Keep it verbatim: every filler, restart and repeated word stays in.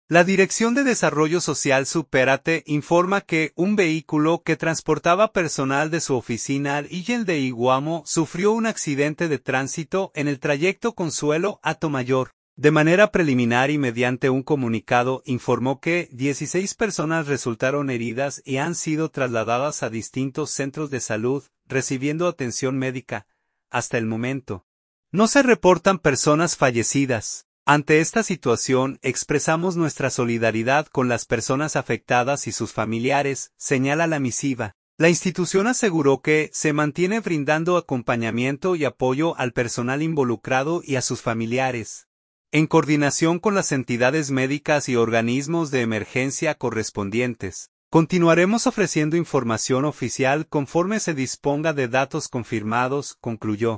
La Dirección de Desarrollo Social Supérate informa que un vehículo que transportaba personal de su oficina al Illel de Iguamo sufrió un accidente de tránsito en el trayecto Consuelo a Tomayor. De manera preliminar y mediante un comunicado informó que dieciséis personas resultaron heridas y han sido trasladadas a distintos centros de salud, recibiendo atención médica. Hasta el momento, no se reportan personas fallecidas. Ante esta situación, expresamos nuestra solidaridad con las personas afectadas y sus familiares, señala la misiva. La institución aseguró que se mantiene brindando acompañamiento y apoyo al personal involucrado y a sus familiares, en coordinación con las entidades médicas y organismos de emergencia correspondientes. Continuaremos ofreciendo información oficial conforme se disponga de datos confirmados, concluyó.